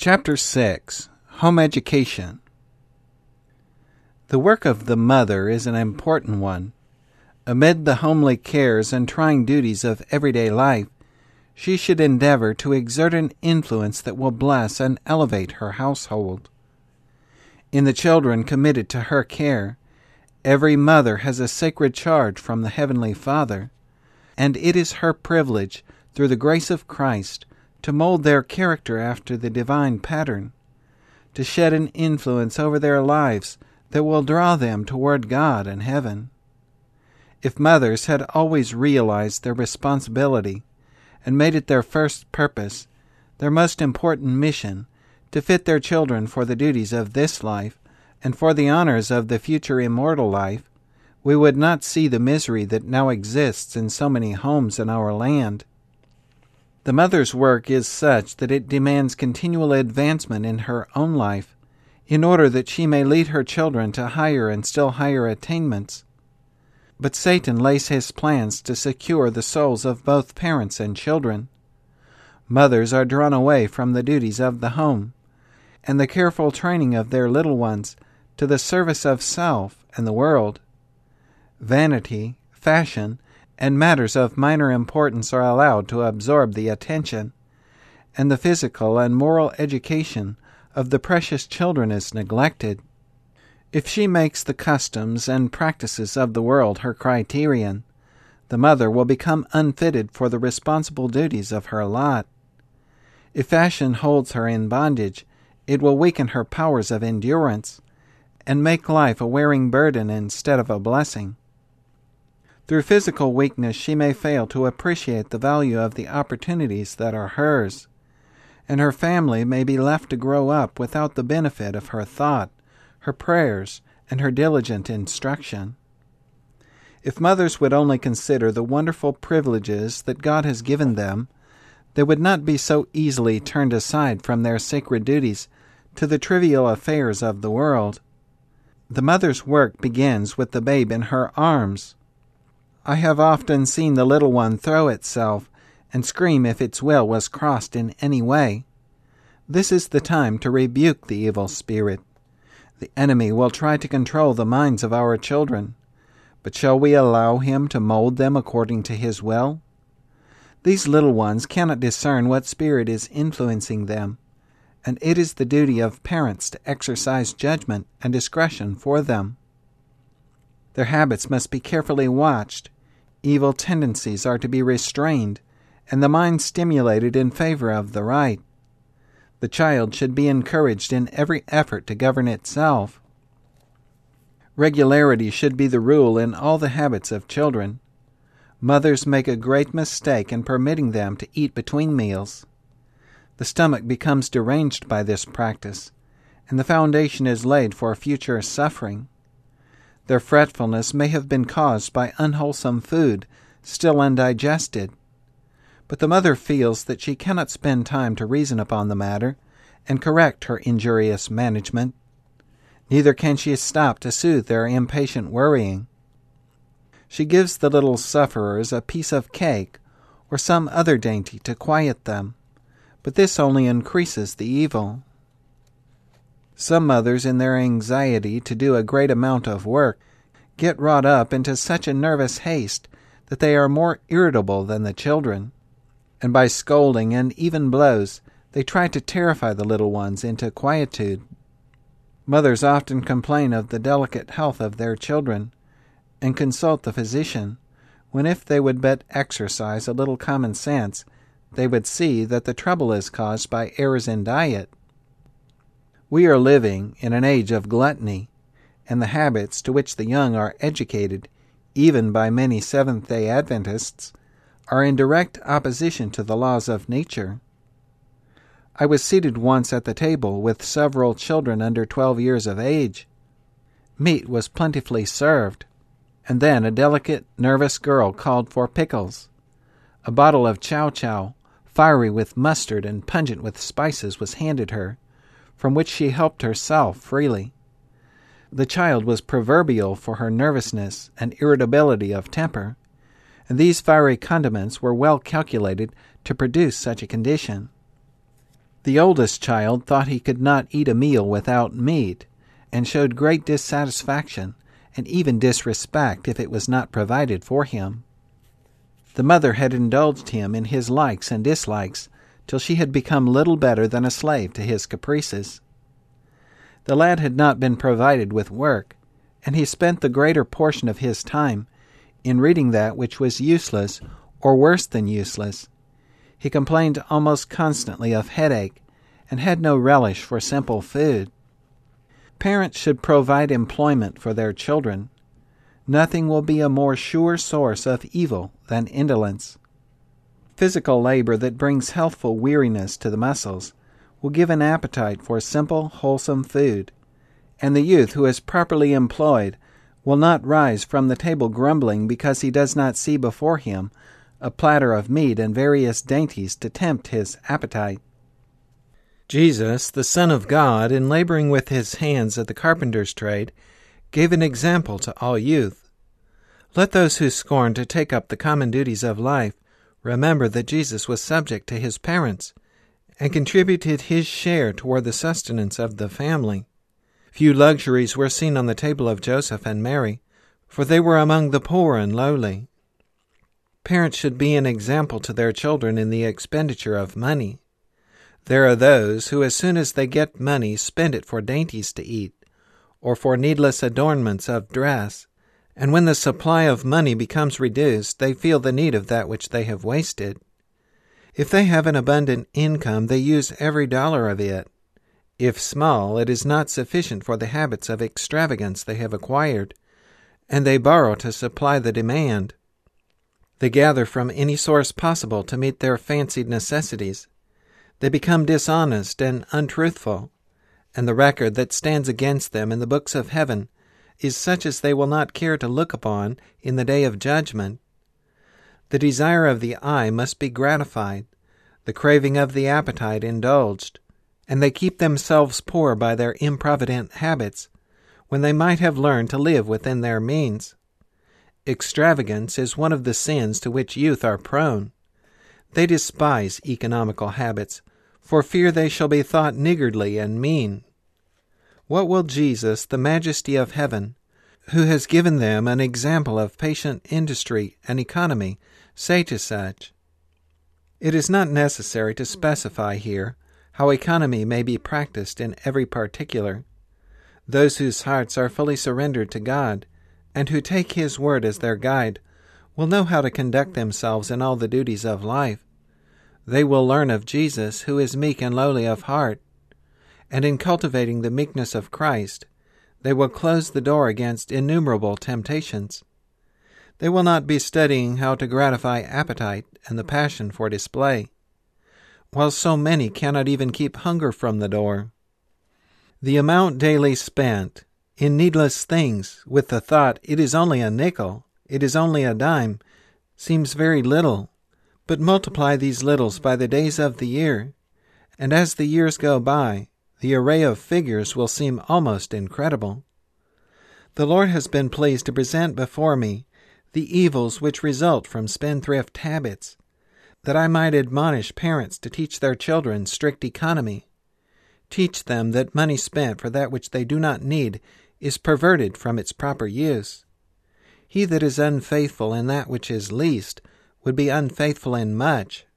Chapter 6. Home Education. The work of the mother is an important one. Amid the homely cares and trying duties of everyday life, she should endeavor to exert an influence that will bless and elevate her household. In the children committed to her care, every mother has a sacred charge from the Heavenly Father, and it is her privilege, through the grace of Christ, to mold their character after the divine pattern, to shed an influence over their lives that will draw them toward God and heaven. If mothers had always realized their responsibility and made it their first purpose, their most important mission, to fit their children for the duties of this life and for the honors of the future immortal life, we would not see the misery that now exists in so many homes in our land. The mother's work is such that it demands continual advancement in her own life, in order that she may lead her children to higher and still higher attainments. But Satan lays his plans to secure the souls of both parents and children. Mothers are drawn away from the duties of the home, and the careful training of their little ones to the service of self and the world. Vanity, fashion, and matters of minor importance are allowed to absorb the attention, and the physical and moral education of the precious children is neglected. If she makes the customs and practices of the world her criterion, the mother will become unfitted for the responsible duties of her lot. If fashion holds her in bondage, it will weaken her powers of endurance, and make life a wearing burden instead of a blessing. Through physical weakness she may fail to appreciate the value of the opportunities that are hers, and her family may be left to grow up without the benefit of her thought, her prayers, and her diligent instruction. If mothers would only consider the wonderful privileges that God has given them, they would not be so easily turned aside from their sacred duties to the trivial affairs of the world. The mother's work begins with the babe in her arms. I have often seen the little one throw itself and scream if its will was crossed in any way. This is the time to rebuke the evil spirit. The enemy will try to control the minds of our children, but shall we allow him to mold them according to his will? These little ones cannot discern what spirit is influencing them, and it is the duty of parents to exercise judgment and discretion for them. Their habits must be carefully watched. Evil tendencies are to be restrained, and the mind stimulated in favor of the right. The child should be encouraged in every effort to govern itself. Regularity should be the rule in all the habits of children. Mothers make a great mistake in permitting them to eat between meals. The stomach becomes deranged by this practice, and the foundation is laid for future suffering. Their fretfulness may have been caused by unwholesome food, still undigested. But the mother feels that she cannot spend time to reason upon the matter and correct her injurious management. Neither can she stop to soothe their impatient worrying. She gives the little sufferers a piece of cake or some other dainty to quiet them, but this only increases the evil. Some mothers, in their anxiety to do a great amount of work, get wrought up into such a nervous haste that they are more irritable than the children, and by scolding and even blows they try to terrify the little ones into quietude. Mothers often complain of the delicate health of their children, and consult the physician, when if they would but exercise a little common sense, they would see that the trouble is caused by errors in diet. We are living in an age of gluttony, and the habits to which the young are educated, even by many Seventh-day Adventists, are in direct opposition to the laws of nature. I was seated once at the table with several children under 12 years of age. Meat was plentifully served, and then a delicate, nervous girl called for pickles. A bottle of chow-chow, fiery with mustard and pungent with spices, was handed her, from which she helped herself freely. The child was proverbial for her nervousness and irritability of temper, and these fiery condiments were well calculated to produce such a condition. The oldest child thought he could not eat a meal without meat, and showed great dissatisfaction and even disrespect if it was not provided for him. The mother had indulged him in his likes and dislikes till she had become little better than a slave to his caprices. The lad had not been provided with work, and he spent the greater portion of his time in reading that which was useless or worse than useless. He complained almost constantly of headache and had no relish for simple food. Parents should provide employment for their children. Nothing will be a more sure source of evil than indolence. Physical labor that brings healthful weariness to the muscles will give an appetite for simple, wholesome food, and the youth who is properly employed will not rise from the table grumbling because he does not see before him a platter of meat and various dainties to tempt his appetite. Jesus, the Son of God, in laboring with his hands at the carpenter's trade, gave an example to all youth. Let those who scorn to take up the common duties of life remember that Jesus was subject to his parents and contributed his share toward the sustenance of the family. Few luxuries were seen on the table of Joseph and Mary, for they were among the poor and lowly. Parents should be an example to their children in the expenditure of money. There are those who, as soon as they get money, spend it for dainties to eat, or for needless adornments of dress, and when the supply of money becomes reduced, they feel the need of that which they have wasted. If they have an abundant income, they use every dollar of it. If small, it is not sufficient for the habits of extravagance they have acquired, and they borrow to supply the demand. They gather from any source possible to meet their fancied necessities. They become dishonest and untruthful, and the record that stands against them in the books of heaven is such as they will not care to look upon in the day of judgment. The desire of the eye must be gratified, the craving of the appetite indulged, and they keep themselves poor by their improvident habits, when they might have learned to live within their means. Extravagance is one of the sins to which youth are prone. They despise economical habits, for fear they shall be thought niggardly and mean. What will Jesus, the Majesty of heaven, who has given them an example of patient industry and economy, say to such? It is not necessary to specify here how economy may be practiced in every particular. Those whose hearts are fully surrendered to God, and who take his word as their guide, will know how to conduct themselves in all the duties of life. They will learn of Jesus, who is meek and lowly of heart, and in cultivating the meekness of Christ, they will close the door against innumerable temptations. They will not be studying how to gratify appetite and the passion for display, while so many cannot even keep hunger from the door. The amount daily spent in needless things, with the thought, it is only a nickel, it is only a dime, seems very little, but multiply these littles by the days of the year, and as the years go by, the array of figures will seem almost incredible. The Lord has been pleased to present before me the evils which result from spendthrift habits, that I might admonish parents to teach their children strict economy. Teach them that money spent for that which they do not need is perverted from its proper use. He that is unfaithful in that which is least would be unfaithful in much.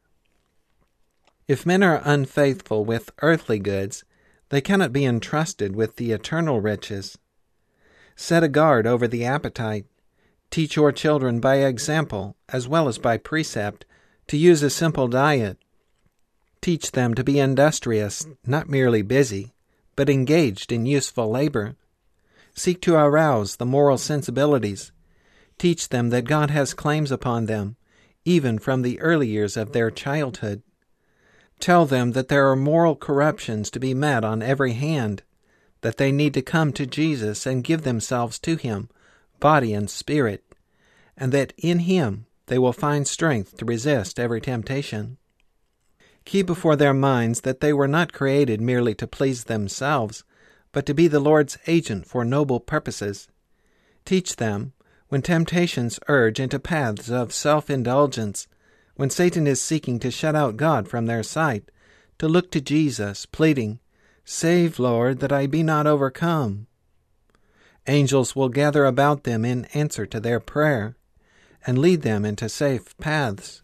If men are unfaithful with earthly goods, they cannot be entrusted with the eternal riches. Set a guard over the appetite. Teach your children by example, as well as by precept, to use a simple diet. Teach them to be industrious, not merely busy, but engaged in useful labor. Seek to arouse the moral sensibilities. Teach them that God has claims upon them, even from the early years of their childhood. Tell them that there are moral corruptions to be met on every hand, that they need to come to Jesus and give themselves to him, body and spirit, and that in him they will find strength to resist every temptation. Keep before their minds that they were not created merely to please themselves, but to be the Lord's agent for noble purposes. Teach them, when temptations urge into paths of self-indulgence, when Satan is seeking to shut out God from their sight, to look to Jesus, pleading, "Save, Lord, that I be not overcome." Angels will gather about them in answer to their prayer and lead them into safe paths.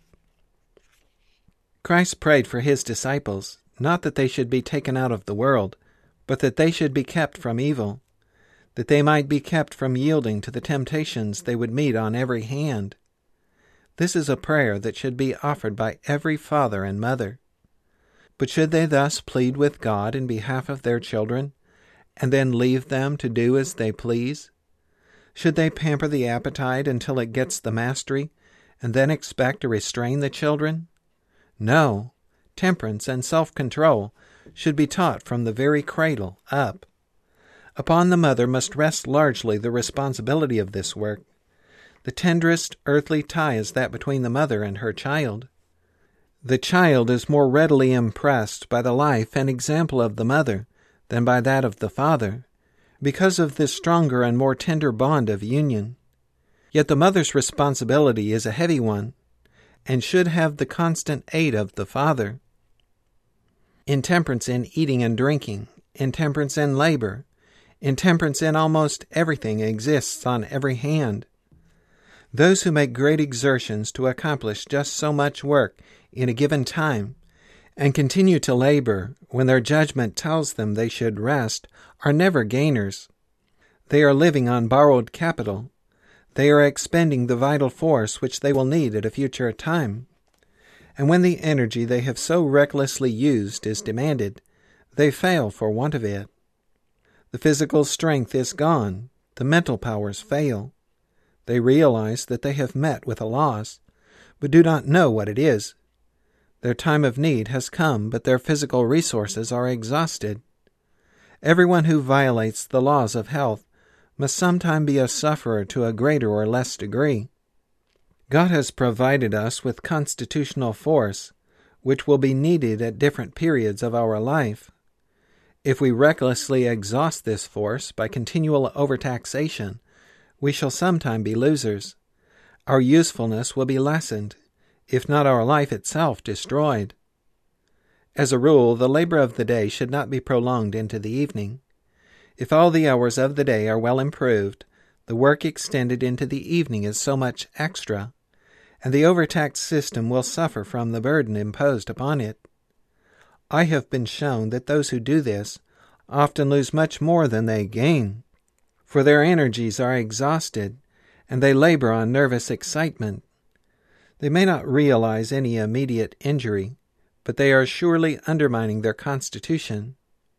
Christ prayed for his disciples, not that they should be taken out of the world, but that they should be kept from evil, that they might be kept from yielding to the temptations they would meet on every hand. This is a prayer that should be offered by every father and mother. But should they thus plead with God in behalf of their children, and then leave them to do as they please? Should they pamper the appetite until it gets the mastery, and then expect to restrain the children? No, temperance and self-control should be taught from the very cradle up. Upon the mother must rest largely the responsibility of this work. The tenderest earthly tie is that between the mother and her child. The child is more readily impressed by the life and example of the mother than by that of the father, because of this stronger and more tender bond of union. Yet the mother's responsibility is a heavy one, and should have the constant aid of the father. Intemperance in eating and drinking, intemperance in labor, intemperance in almost everything exists on every hand. Those who make great exertions to accomplish just so much work in a given time, and continue to labor when their judgment tells them they should rest, are never gainers. They are living on borrowed capital. They are expending the vital force which they will need at a future time. And when the energy they have so recklessly used is demanded, they fail for want of it. The physical strength is gone. The mental powers fail. They realize that they have met with a loss, but do not know what it is. Their time of need has come, but their physical resources are exhausted. Everyone who violates the laws of health must sometime be a sufferer to a greater or less degree. God has provided us with constitutional force, which will be needed at different periods of our life. If we recklessly exhaust this force by continual overtaxation, we shall sometime be losers. Our usefulness will be lessened, if not our life itself destroyed. As a rule, the labor of the day should not be prolonged into the evening. If all the hours of the day are well improved, the work extended into the evening is so much extra, and the overtaxed system will suffer from the burden imposed upon it. I have been shown that those who do this often lose much more than they gain, for their energies are exhausted, and they labor on nervous excitement. They may not realize any immediate injury, but they are surely undermining their constitution.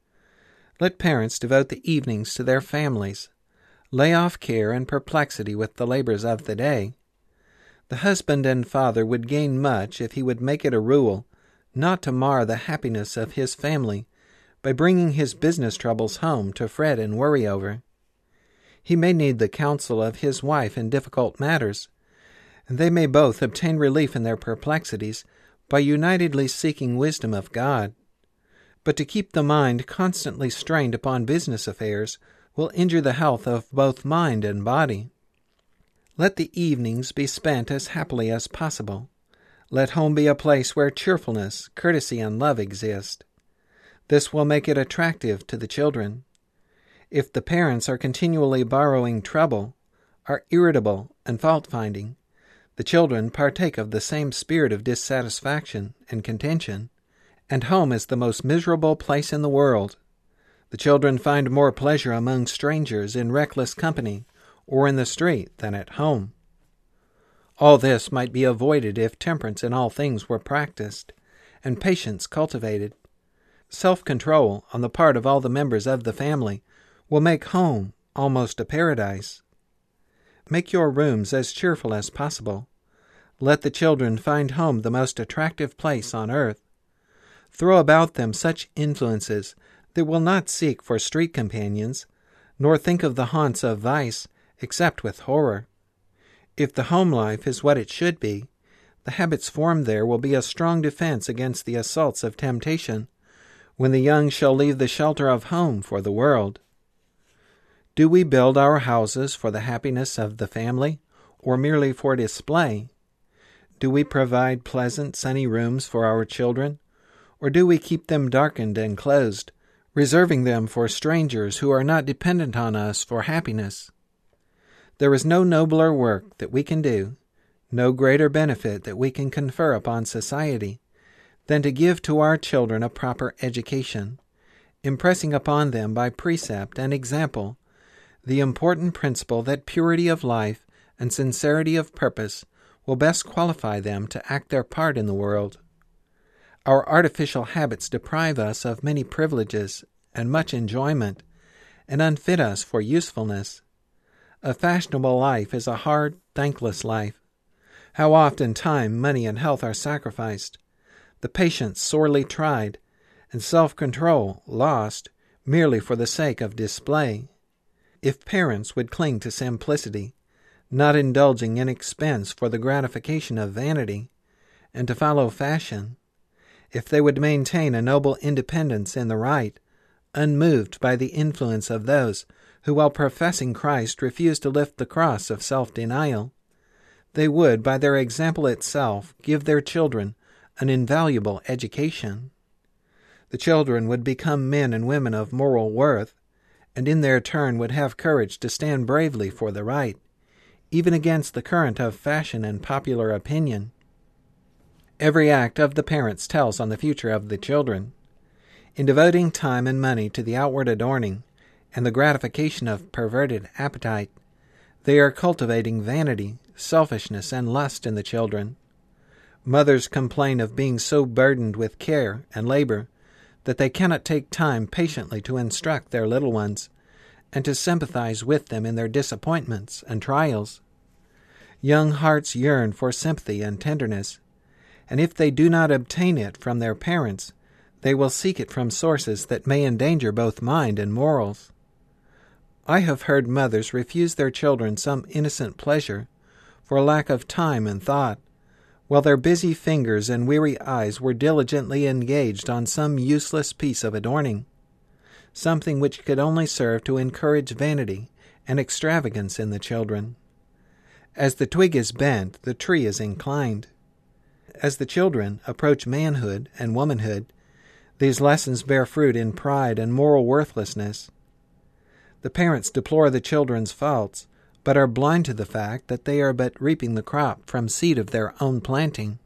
Let parents devote the evenings to their families. Lay off care and perplexity with the labors of the day. The husband and father would gain much if he would make it a rule not to mar the happiness of his family by bringing his business troubles home to fret and worry over. He may need the counsel of his wife in difficult matters, and they may both obtain relief in their perplexities by unitedly seeking wisdom of God. But to keep the mind constantly strained upon business affairs will injure the health of both mind and body. Let the evenings be spent as happily as possible. Let home be a place where cheerfulness, courtesy, and love exist. This will make it attractive to the children. If the parents are continually borrowing trouble, are irritable and fault-finding, the children partake of the same spirit of dissatisfaction and contention, and home is the most miserable place in the world. The children find more pleasure among strangers in reckless company or in the street than at home. All this might be avoided if temperance in all things were practiced, and patience cultivated. Self-control on the part of all the members of the family will make home almost a paradise. Make your rooms as cheerful as possible. Let the children find home the most attractive place on earth. Throw about them such influences that will not seek for street companions, nor think of the haunts of vice except with horror. If the home life is what it should be, the habits formed there will be a strong defense against the assaults of temptation, when the young shall leave the shelter of home for the world. Do we build our houses for the happiness of the family, or merely for display? Do we provide pleasant, sunny rooms for our children, Or do we keep them darkened and closed, reserving them for strangers who are not dependent on us for happiness? There is no nobler work that we can do, no greater benefit that we can confer upon society, than to give to our children a proper education, impressing upon them by precept and example the important principle that purity of life and sincerity of purpose will best qualify them to act their part in the world. Our artificial habits deprive us of many privileges and much enjoyment, and unfit us for usefulness. A fashionable life is a hard, thankless life. How often time, money, and health are sacrificed, the patience sorely tried, and self-control lost merely for the sake of display. If parents would cling to simplicity, not indulging in expense for the gratification of vanity, and to follow fashion, if they would maintain a noble independence in the right, unmoved by the influence of those who, while professing Christ, refuse to lift the cross of self-denial, they would, by their example itself, give their children an invaluable education. The children would become men and women of moral worth, and in their turn would have courage to stand bravely for the right, even against the current of fashion and popular opinion. Every act of the parents tells on the future of the children. In devoting time and money to the outward adorning and the gratification of perverted appetite, they are cultivating vanity, selfishness, and lust in the children. Mothers complain of being so burdened with care and labor that they cannot take time patiently to instruct their little ones and to sympathize with them in their disappointments and trials. Young hearts yearn for sympathy and tenderness, and if they do not obtain it from their parents, they will seek it from sources that may endanger both mind and morals. I have heard mothers refuse their children some innocent pleasure for lack of time and thought, while their busy fingers and weary eyes were diligently engaged on some useless piece of adorning, something which could only serve to encourage vanity and extravagance in the children. As the twig is bent, the tree is inclined. As the children approach manhood and womanhood, these lessons bear fruit in pride and moral worthlessness. The parents deplore the children's faults, but are blind to the fact that they are but reaping the crop from seed of their own planting.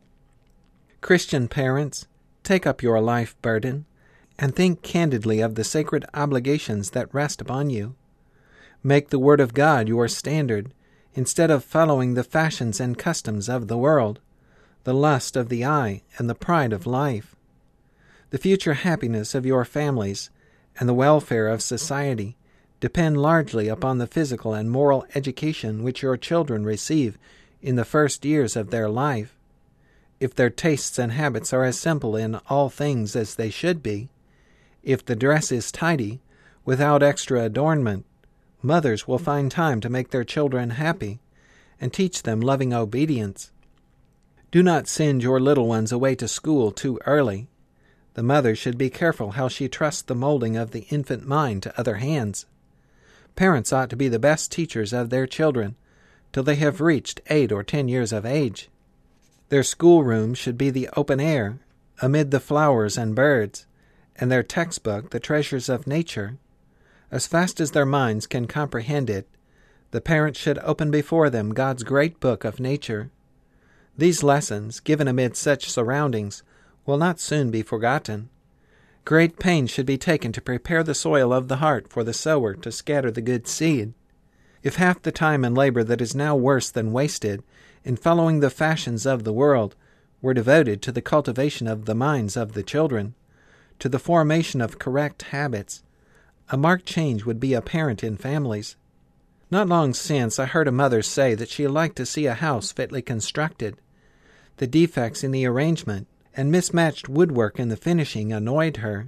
Christian parents, take up your life burden, and think candidly of the sacred obligations that rest upon you. Make the Word of God your standard, instead of following the fashions and customs of the world, the lust of the eye, and the pride of life. The future happiness of your families and the welfare of society depend largely upon the physical and moral education which your children receive in the first years of their life. If their tastes and habits are as simple in all things as they should be, if the dress is tidy, without extra adornment, mothers will find time to make their children happy and teach them loving obedience. Do not send your little ones away to school too early. The mother should be careful how she trusts the molding of the infant mind to other hands. Parents ought to be the best teachers of their children till they have reached 8 or 10 years of age. Their schoolroom should be the open air, amid the flowers and birds, and their textbook the treasures of nature. As fast as their minds can comprehend it, the parents should open before them God's great book of nature. These lessons, given amid such surroundings, will not soon be forgotten. Great pains should be taken to prepare the soil of the heart for the sower to scatter the good seed. If half the time and labor that is now worse than wasted in following the fashions of the world were devoted to the cultivation of the minds of the children, to the formation of correct habits, a marked change would be apparent in families. Not long since I heard a mother say that she liked to see a house fitly constructed. The defects in the arrangement and mismatched woodwork in the finishing annoyed her.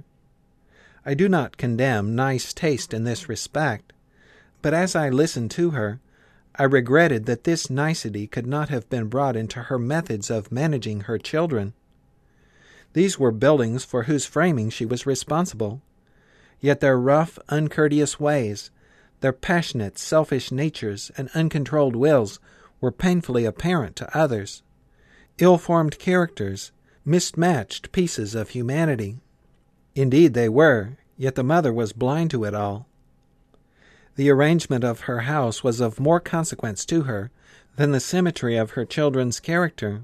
I do not condemn nice taste in this respect, but as I listened to her, I regretted that this nicety could not have been brought into her methods of managing her children. These were buildings for whose framing she was responsible, yet their rough, uncourteous ways, their passionate, selfish natures and uncontrolled wills were painfully apparent to others. Ill-formed characters, mismatched pieces of humanity. Indeed they were, yet the mother was blind to it all. The arrangement of her house was of more consequence to her than the symmetry of her children's character.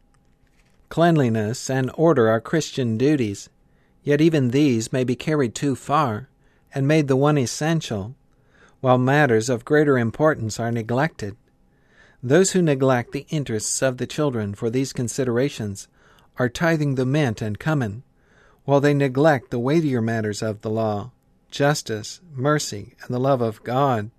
Cleanliness and order are Christian duties, yet even these may be carried too far and made the one essential, while matters of greater importance are neglected. Those who neglect the interests of the children for these considerations are tithing the mint and cumin, while they neglect the weightier matters of the law, justice, mercy, and the love of God.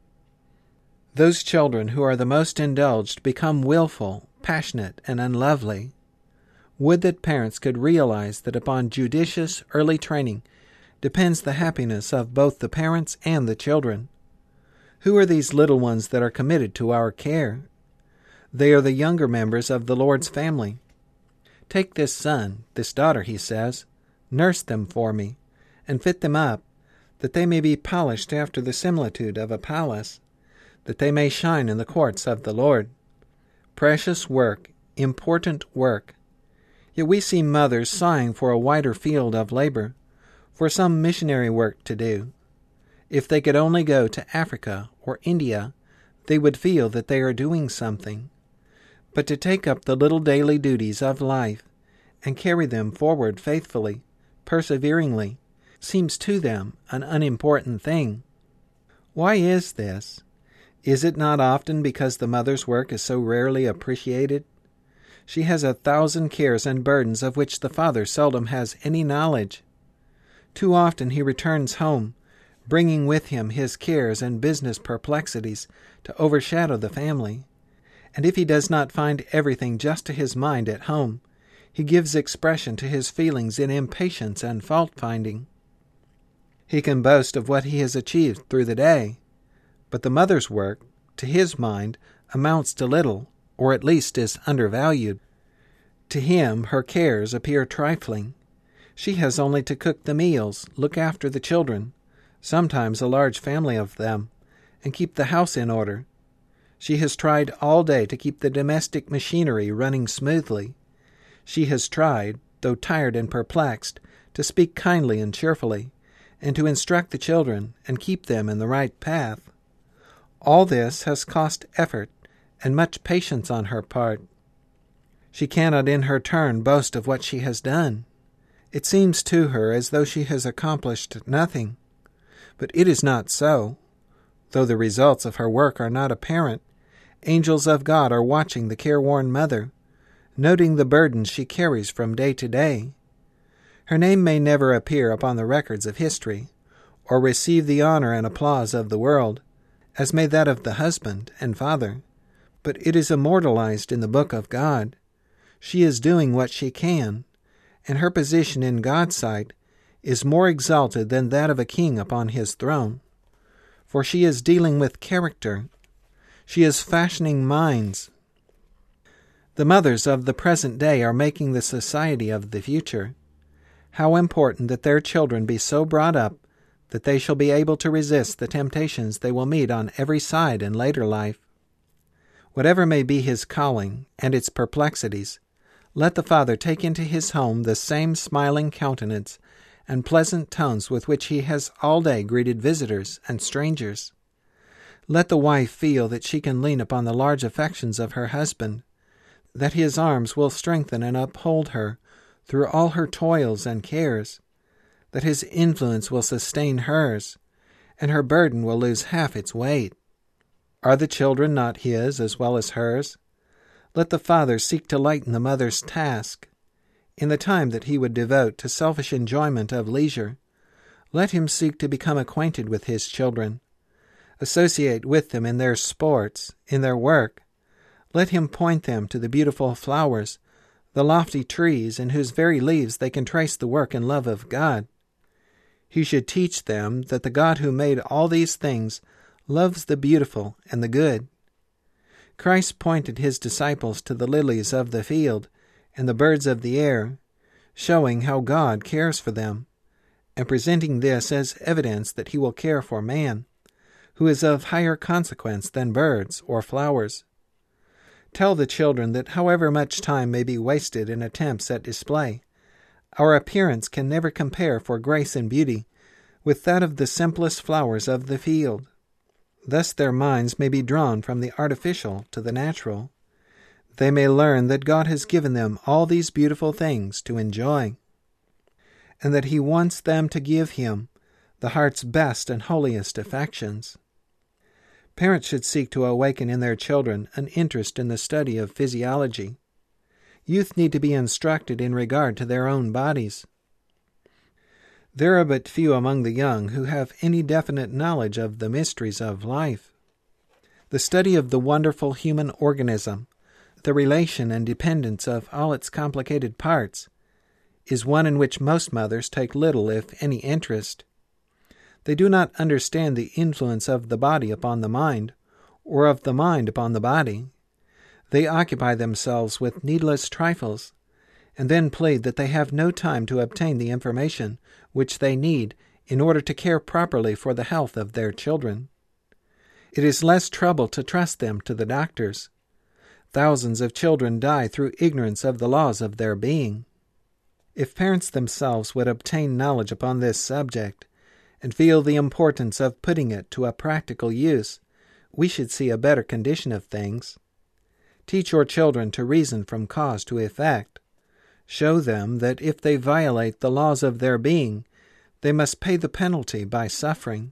Those children who are the most indulged become willful, passionate, and unlovely. Would that parents could realize that upon judicious early training depends the happiness of both the parents and the children. Who are these little ones that are committed to our care? They are the younger members of the Lord's family. Take this son, this daughter, he says, nurse them for me, and fit them up, that they may be polished after the similitude of a palace, that they may shine in the courts of the Lord. Precious work, important work. Yet we see mothers sighing for a wider field of labor, for some missionary work to do. If they could only go to Africa or India, they would feel that they are doing something. But to take up the little daily duties of life and carry them forward faithfully, perseveringly, seems to them an unimportant thing. Why is this? Is it not often because the mother's work is so rarely appreciated? She has 1,000 cares and burdens of which the father seldom has any knowledge. Too often he returns home, bringing with him his cares and business perplexities to overshadow the family. And if he does not find everything just to his mind at home, he gives expression to his feelings in impatience and fault-finding. He can boast of what he has achieved through the day, but the mother's work, to his mind, amounts to little, or at least is undervalued. To him her cares appear trifling. She has only to cook the meals, look after the children, sometimes a large family of them, and keep the house in order. She has tried all day to keep the domestic machinery running smoothly. She has tried, though tired and perplexed, to speak kindly and cheerfully, and to instruct the children and keep them in the right path. All this has cost effort and much patience on her part. She cannot in her turn boast of what she has done. It seems to her as though she has accomplished nothing. But it is not so. Though the results of her work are not apparent, angels of God are watching the careworn mother, noting the burdens she carries from day to day. Her name may never appear upon the records of history, or receive the honor and applause of the world, as may that of the husband and father, but it is immortalized in the book of God. She is doing what she can, and her position in God's sight is more exalted than that of a king upon his throne. For she is dealing with character. She is fashioning minds. The mothers of the present day are making the society of the future. How important that their children be so brought up that they shall be able to resist the temptations they will meet on every side in later life. Whatever may be his calling and its perplexities, let the father take into his home the same smiling countenance and pleasant tones with which he has all day greeted visitors and strangers. Let the wife feel that she can lean upon the large affections of her husband, that his arms will strengthen and uphold her through all her toils and cares, that his influence will sustain hers, and her burden will lose half its weight. Are the children not his as well as hers? Let the father seek to lighten the mother's task. In the time that he would devote to selfish enjoyment of leisure, let him seek to become acquainted with his children, associate with them in their sports, in their work. Let him point them to the beautiful flowers, the lofty trees in whose very leaves they can trace the work and love of God. He should teach them that the God who made all these things loves the beautiful and the good. Christ pointed his disciples to the lilies of the field and the birds of the air, showing how God cares for them, and presenting this as evidence that he will care for man, who is of higher consequence than birds or flowers. Tell the children that however much time may be wasted in attempts at display, our appearance can never compare for grace and beauty with that of the simplest flowers of the field. Thus their minds may be drawn from the artificial to the natural. They may learn that God has given them all these beautiful things to enjoy, and that He wants them to give Him the heart's best and holiest affections. Parents should seek to awaken in their children an interest in the study of physiology. Youth need to be instructed in regard to their own bodies. There are but few among the young who have any definite knowledge of the mysteries of life. The study of the wonderful human organism, the relation and dependence of all its complicated parts, is one in which most mothers take little, if any, interest. They do not understand the influence of the body upon the mind, or of the mind upon the body. They occupy themselves with needless trifles, and then plead that they have no time to obtain the information which they need in order to care properly for the health of their children. It is less trouble to trust them to the doctors. Thousands of children die through ignorance of the laws of their being. If parents themselves would obtain knowledge upon this subject, and feel the importance of putting it to a practical use, we should see a better condition of things. Teach your children to reason from cause to effect. Show them that if they violate the laws of their being, they must pay the penalty by suffering.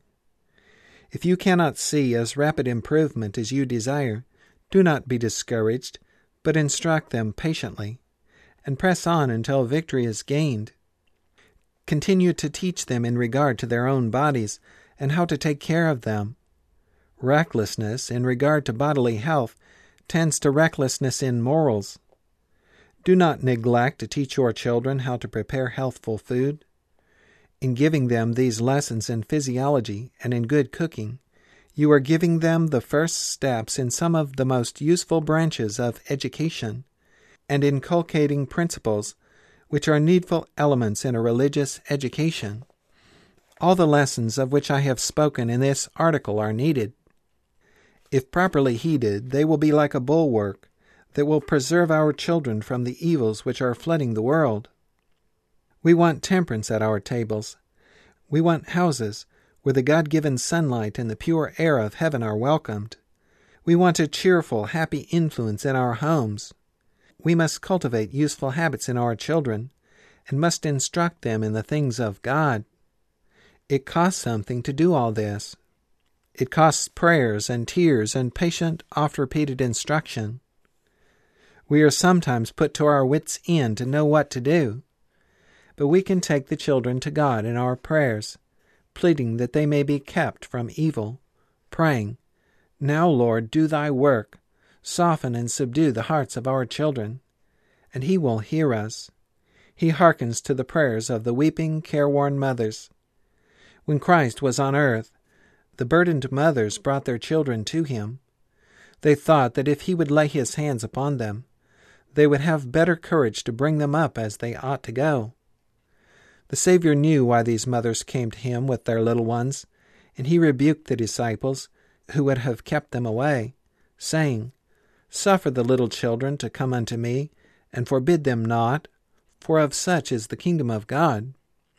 If you cannot see as rapid improvement as you desire, do not be discouraged, but instruct them patiently, and press on until victory is gained. Continue to teach them in regard to their own bodies and how to take care of them. Recklessness in regard to bodily health tends to recklessness in morals. Do not neglect to teach your children how to prepare healthful food. In giving them these lessons in physiology and in good cooking, you are giving them the first steps in some of the most useful branches of education, and inculcating principles which are needful elements in a religious education. All the lessons of which I have spoken in this article are needed. If properly heeded, they will be like a bulwark that will preserve our children from the evils which are flooding the world. We want temperance at our tables. We want houses where the God-given sunlight and the pure air of heaven are welcomed. We want a cheerful, happy influence in our homes. We must cultivate useful habits in our children, and must instruct them in the things of God. It costs something to do all this. It costs prayers and tears and patient, oft-repeated instruction. We are sometimes put to our wits' end to know what to do, but we can take the children to God in our prayers, pleading that they may be kept from evil, praying, "Now, Lord, do thy work. Soften and subdue the hearts of our children," and He will hear us. He hearkens to the prayers of the weeping, careworn mothers. When Christ was on earth, the burdened mothers brought their children to Him. They thought that if He would lay His hands upon them, they would have better courage to bring them up as they ought to go. The Savior knew why these mothers came to Him with their little ones, and He rebuked the disciples who would have kept them away, saying, "Suffer the little children to come unto me, and forbid them not, for of such is the kingdom of God."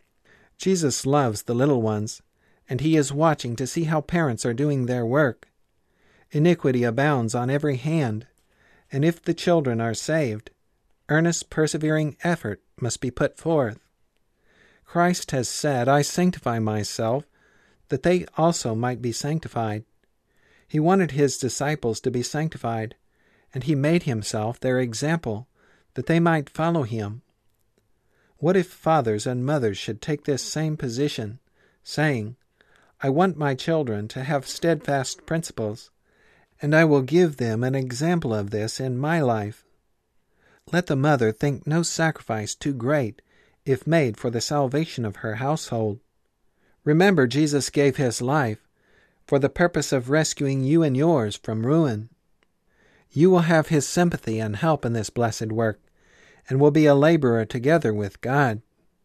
Jesus loves the little ones, and He is watching to see how parents are doing their work. Iniquity abounds on every hand, and if the children are saved, earnest, persevering effort must be put forth. Christ has said, "I sanctify myself, that they also might be sanctified." He wanted His disciples to be sanctified, and He made Himself their example, that they might follow Him. What if fathers and mothers should take this same position, saying, "I want my children to have steadfast principles, and I will give them an example of this in my life." Let the mother think no sacrifice too great if made for the salvation of her household. Remember, Jesus gave His life for the purpose of rescuing you and yours from ruin. You will have His sympathy and help in this blessed work, and will be a laborer together with God.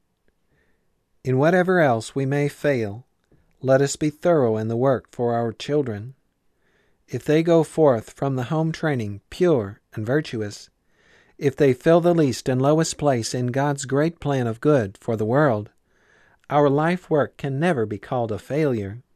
In whatever else we may fail, let us be thorough in the work for our children. if they go forth from the home training pure and virtuous, if they fill the least and lowest place in God's great plan of good for the world, our life work can never be called a failure.